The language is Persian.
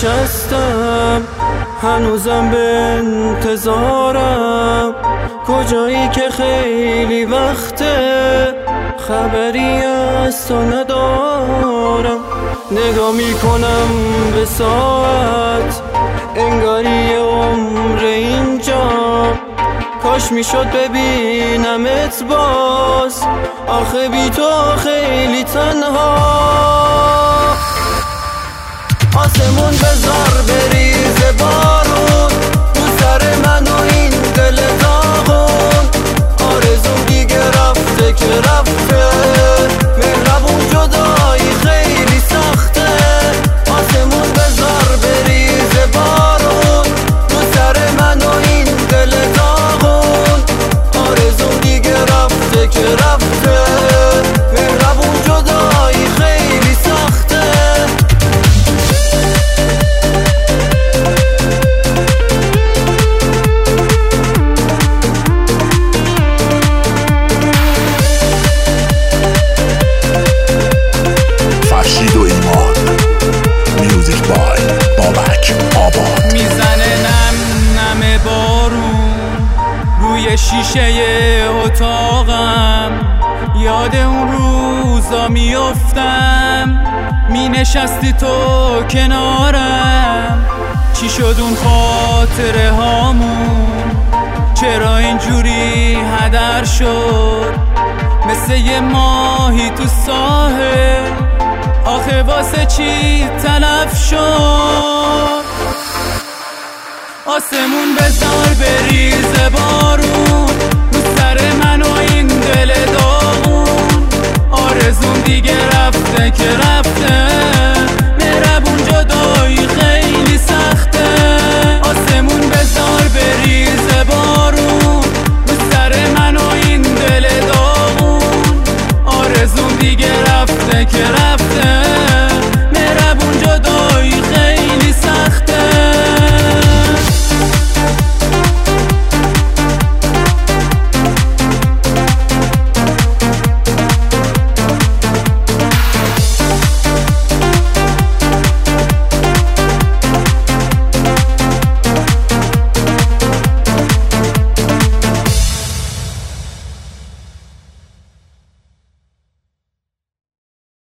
نشستم، هنوزم به انتظارم. کجایی که خیلی وقته خبری از تو ندارم. نگاه میکنم به ساعت، انگاری یه عمر اینجا. کاش میشد ببینمت باز، آخه بی تو خیلی تنها. آسمون بذار بریزه بارون تو سر من و این دل داغون. آرزوم دیگه رفته که رفته، مهربون جدایی خیلی سخته. آسمون بذار بریزه بارون تو سر من و این دل داغون. آرزوم دیگه رفته که رفته، مهربون جدایی خیلی سخته. فرشید و ایمان، میوزیک بای بابک آباد. میزنه نم نم بارون روی شیشه اتاقم، یاد اون روزا میافتم. می نشستی تو کنارم، چی شد اون خاطره هامون؟ چرا اینجوری هدر شد مثل یه ماهی تو ساحل؟ آخه واسه چی تلف شد؟ آسمون بذار بریزه بارون